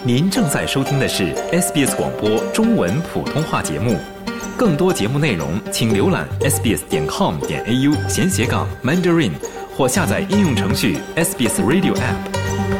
您正在收听的是 SBS 广播中文普通话节目。更多节目内容请浏览 sbs.com.au/Mandarin 或下载应用程序 SBS Radio App。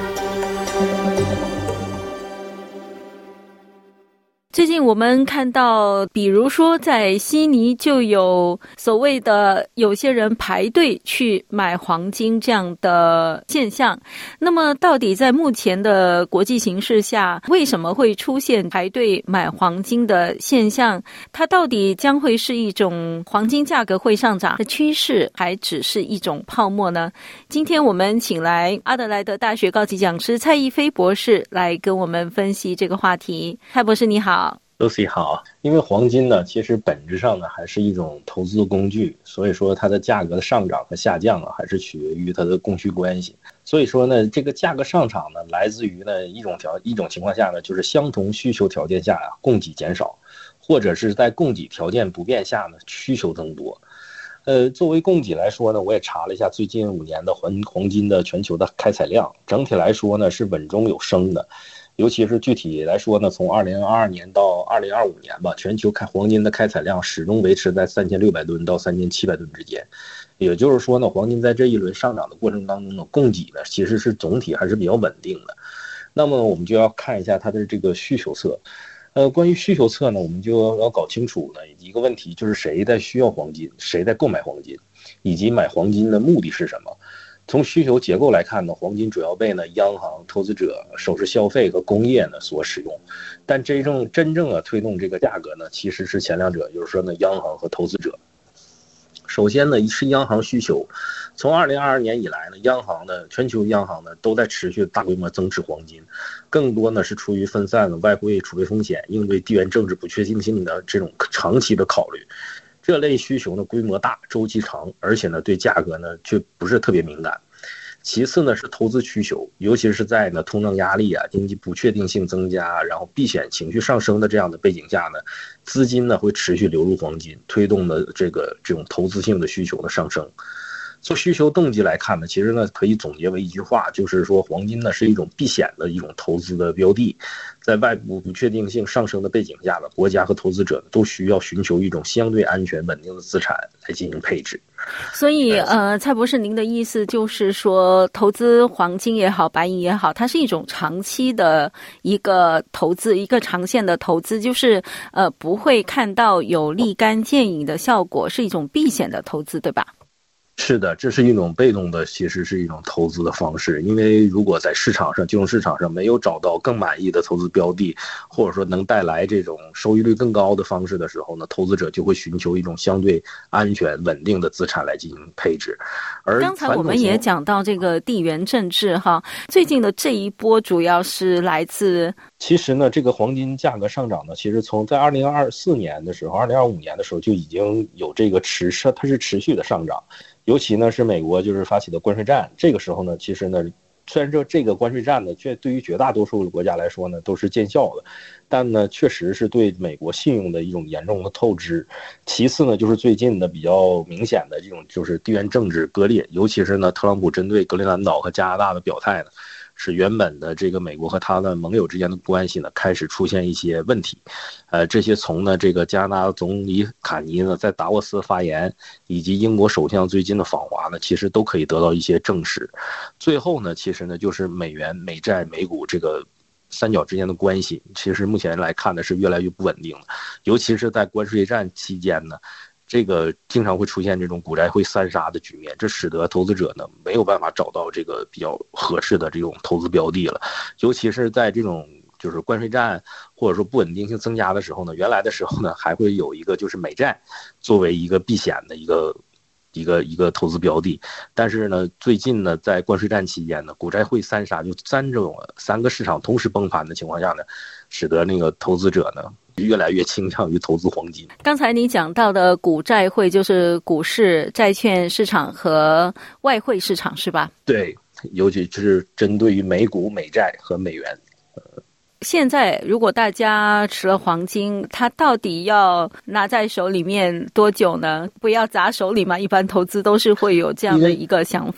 最近我们看到，比如说在悉尼就有所谓的有些人排队去买黄金这样的现象。那么到底在目前的国际形势下，为什么会出现排队买黄金的现象？它到底将会是一种黄金价格会上涨的趋势，还只是一种泡沫呢？今天我们请来阿德莱德大学高级讲师蔡逸飞博士来跟我们分析这个话题。蔡博士你好。 Lucy 好，因为黄金呢，其实本质上呢还是一种投资的工具，所以说它的价格的上涨和下降还是取决于它的供需关系。所以说呢，这个价格上涨呢，来自于呢一种情况下呢，就是相同需求条件下供给减少，或者是在供给条件不变下呢，需求增多。作为供给来说呢，我也查了一下最近5年的黄金的全球的开采量，整体来说呢是稳中有升的。尤其是具体来说呢，从2022年到2025年吧，全球黄金的开采量始终维持在3600吨到3700吨之间。也就是说呢，黄金在这一轮上涨的过程当中呢，供给呢其实是总体还是比较稳定的。那么我们就要看一下它的这个需求侧。关于需求侧呢，我们就要搞清楚呢一个问题，就是谁在需要黄金，谁在购买黄金，以及买黄金的目的是什么。从需求结构来看呢，黄金主要被呢央行、投资者、首饰消费和工业呢所使用，但真正推动这个价格呢，其实是前两者，就是说呢央行和投资者。首先呢是央行需求，从2022年以来呢，全球央行呢都在持续大规模增持黄金，更多呢是出于分散的外汇储备风险，应对地缘政治不确定性的这种长期的考虑。这类需求呢规模大，周期长，而且呢对价格呢却不是特别敏感。其次呢是投资需求，尤其是在呢通胀压力经济不确定性增加，然后避险情绪上升的这样的背景下呢，资金呢会持续流入黄金，推动的这种投资性的需求的上升。从需求动机来看呢，其实呢可以总结为一句话，就是说黄金呢是一种避险的一种投资的标的，在外部不确定性上升的背景下呢，国家和投资者都需要寻求一种相对安全稳定的资产来进行配置。 所以蔡博士您的意思就是说，投资黄金也好，白银也好，它是一种长期的一个投资，一个长线的投资，就是不会看到有立竿见影的效果，是一种避险的投资，对吧？ 是的，这是一种被动的，其实是一种投资的方式。因为如果在金融市场上没有找到更满意的投资标的，或者说能带来这种收益率更高的方式的时候呢，投资者就会寻求一种相对安全稳定的资产来进行配置。而刚才我们也讲到这个地缘政治最近的这一波主要是来自， 其实呢这个黄金价格上涨呢，其实从在2024年的时候2025年的时候就已经有这个它是持续的上涨。尤其呢是美国就是发起的关税战，这个时候呢其实呢虽然说这个关税战呢对于绝大多数的国家来说呢都是见效的，但呢确实是对美国信用的一种严重的透支。其次呢就是最近的比较明显的这种就是地缘政治割裂，尤其是呢特朗普针对格陵兰岛和加拿大的表态呢，使原本的这个美国和他的盟友之间的关系呢开始出现一些问题。这些从呢这个加拿大总理卡尼呢在达沃斯发言，以及英国首相最近的访华呢，其实都可以得到一些证实。最后呢其实呢就是美元、美债、美股这个三角之间的关系，其实目前来看呢是越来越不稳定的，尤其是在关税战期间呢，这个经常会出现这种股债汇三杀的局面，这使得投资者呢没有办法找到这个比较合适的这种投资标的了。尤其是在这种就是关税战或者说不稳定性增加的时候呢，原来的时候呢还会有一个就是美债作为一个避险的一个投资标的，但是呢最近呢在关税战期间呢，股债汇三杀，就三个市场同时崩盘的情况下呢，使得那个投资者呢越来越倾向于投资黄金。 刚才你讲到的股债汇就是股市、债券市场和外汇市场是吧？ 对，尤其是针对于美股、美债和美元。 现在如果大家持了黄金，它到底要拿在手里面多久呢？不要砸手里嘛，一般投资都是会有这样的一个想法。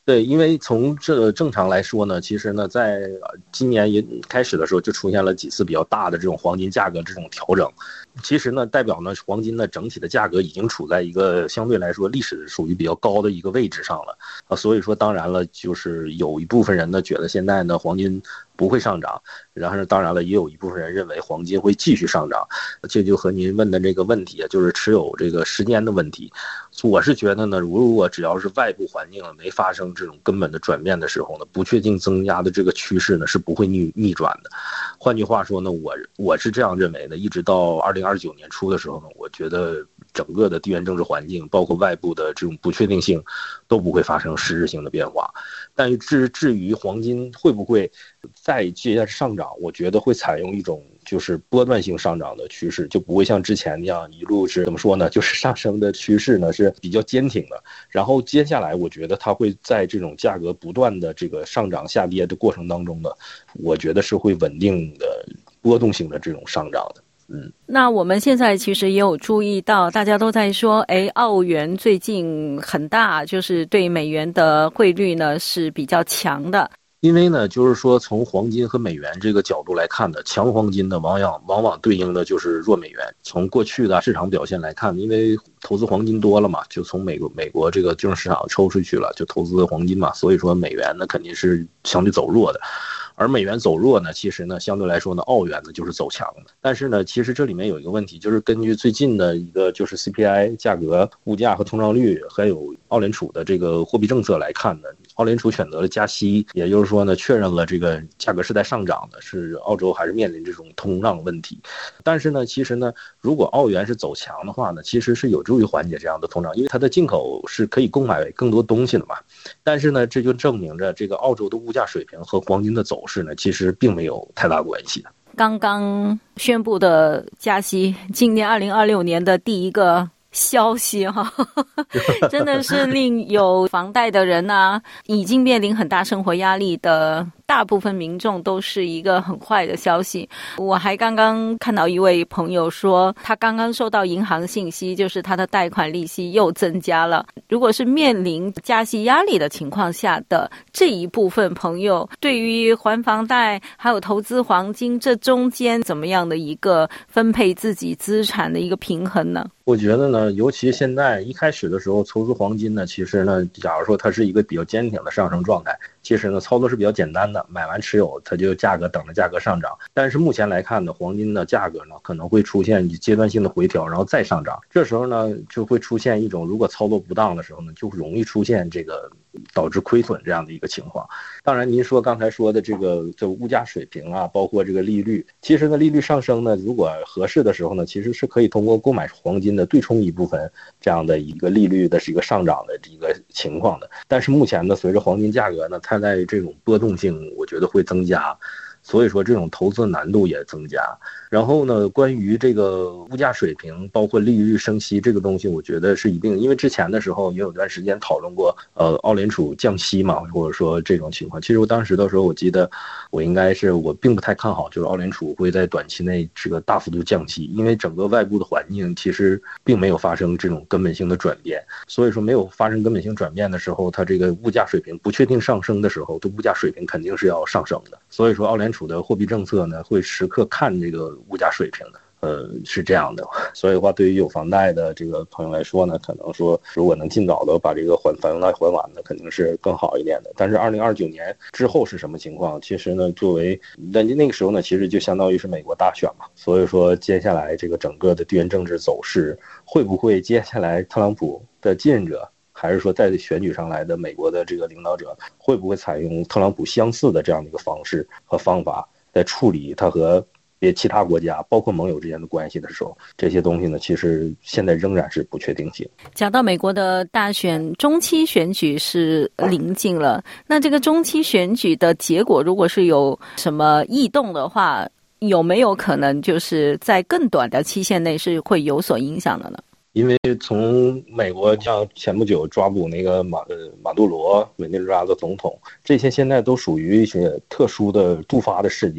对，因为从这正常来说呢，其实呢，在今年也开始的时候就出现了几次比较大的这种黄金价格这种调整，其实呢，代表呢黄金的整体的价格已经处在一个相对来说历史属于比较高的一个位置上了所以说当然了，就是有一部分人呢觉得现在呢黄金不会上涨，然后当然了，也有一部分人认为黄金会继续上涨，这就和您问的这个问题就是持有这个时间的问题。我是觉得呢，如果只要是外部环境没发生这种根本的转变的时候呢，不确定增加的这个趋势呢是不会逆转的。换句话说呢，我是这样认为的，一直到2029年初的时候呢，我觉得整个的地缘政治环境，包括外部的这种不确定性，都不会发生实质性的变化。但至于黄金会不会再接着上涨，我觉得会采用一种就是波段性上涨的趋势，就不会像之前那样一路是怎么说呢，就是上升的趋势呢是比较坚挺的。然后接下来我觉得它会在这种价格不断的这个上涨下跌的过程当中呢，我觉得是会稳定的波动性的这种上涨的。 那我们现在其实也有注意到，大家都在说，澳元最近很大，就是对美元的汇率呢是比较强的。 因为呢，就是说从黄金和美元这个角度来看呢，强黄金呢往往对应的就是弱美元。从过去的市场表现来看，因为投资黄金多了嘛，就从美国这个金融市场抽出去了，就投资黄金嘛，所以说美元呢肯定是相对走弱的。而美元走弱呢，其实呢，相对来说呢，澳元呢就是走强的。但是呢，其实这里面有一个问题，就是根据最近的一个就是 CPI 价格、物价和通胀率，还有澳联储的这个货币政策来看呢，澳联储选择了加息，也就是说呢，确认了这个价格是在上涨的，是澳洲还是面临这种通胀问题。但是呢，其实呢，如果澳元是走强的话呢，其实是有助于缓解这样的通胀，因为它的进口是可以购买更多东西的嘛。但是呢，这就证明着这个澳洲的物价水平和黄金的走势呢，其实并没有太大关系的。 刚刚宣布的加息，今年2026年的第一个消息真的是令有房贷的人啊，已经面临很大生活压力的大部分民众都是一个很坏的消息。我还刚刚看到一位朋友说，他刚刚收到银行信息，就是他的贷款利息又增加了。如果是面临加息压力的情况下的这一部分朋友，对于还房贷还有投资黄金，这中间怎么样的一个分配自己资产的一个平衡呢？ 我觉得呢，尤其现在一开始的时候，投资黄金呢，其实呢，假如说它是一个比较坚挺的上升状态，其实呢，操作是比较简单的，买完持有，它就等着价格上涨。但是目前来看呢，黄金的价格呢，可能会出现阶段性的回调，然后再上涨。这时候呢，就会出现一种，如果操作不当的时候呢，就容易出现这个导致亏损这样的一个情况。当然，您刚才说的这个物价水平啊，包括这个利率，其实呢，利率上升呢，如果合适的时候呢，其实是可以通过购买黄金的对冲一部分这样的一个利率的是一个上涨的一个情况的。但是目前呢，随着黄金价格呢，它在这种波动性，我觉得会增加。所以说这种投资难度也增加。然后呢，关于这个物价水平包括利率升息这个东西，我觉得是一定，因为之前的时候也有段时间讨论过澳联储降息嘛，或者说这种情况。其实我当时的时候，我记得我并不太看好就是澳联储会在短期内这个大幅度降息，因为整个外部的环境其实并没有发生这种根本性的转变。所以说没有发生根本性转变的时候，它这个物价水平不确定上升的时候，这物价水平肯定是要上升的。所以说澳联储的货币政策呢，会时刻看这个物价水平的。是这样的。所以的话，对于有房贷的这个朋友来说呢，可能说如果能尽早的把这个房贷还完呢，肯定是更好一点的。但是2029年之后是什么情况？其实呢，作为那个时候呢，其实就相当于是美国大选嘛。所以说接下来这个整个的地缘政治走势，会不会接下来特朗普的继任者，还是说在选举上来的美国的这个领导者，会不会采用特朗普相似的这样的一个方式和方法，在处理他和其他国家包括盟友之间的关系的时候，这些东西呢，其实现在仍然是不确定性。 讲到美国的大选，中期选举是临近了，那这个中期选举的结果如果是有什么异动的话，有没有可能就是在更短的期限内是会有所影响的呢？ 因为从美国像前不久抓捕那个马杜罗委内瑞拉的总统，这些现在都属于一些特殊的突发的事件，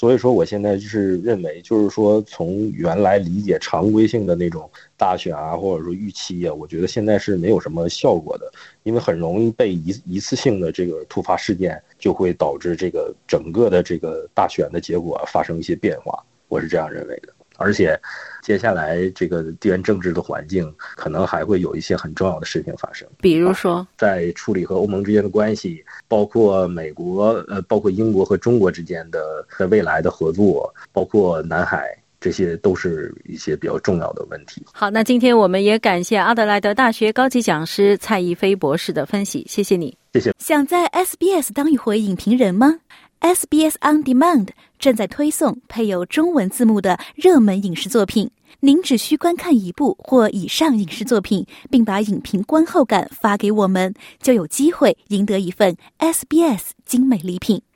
所以说我现在就是认为，就是说从原来理解常规性的那种大选啊，或者说预期啊，我觉得现在是没有什么效果的，因为很容易被一次性的这个突发事件就会导致这个整个的这个大选的结果发生一些变化，我是这样认为的。而且接下来这个地缘政治的环境可能还会有一些很重要的事情发生， 比如说在处理和欧盟之间的关系，包括美国包括英国和中国之间的未来的合作，包括南海，这些都是一些比较重要的问题。 好，那今天我们也感谢阿德莱德大学高级讲师蔡逸飞博士的分析，谢谢你。 谢谢。 想在 SBS 当一回影评人吗？ SBS On Demand 正在推送配有中文字幕的热门影视作品，您只需观看一部或以上影视作品，并把影评观后感发给我们，就有机会赢得一份 SBS 精美礼品。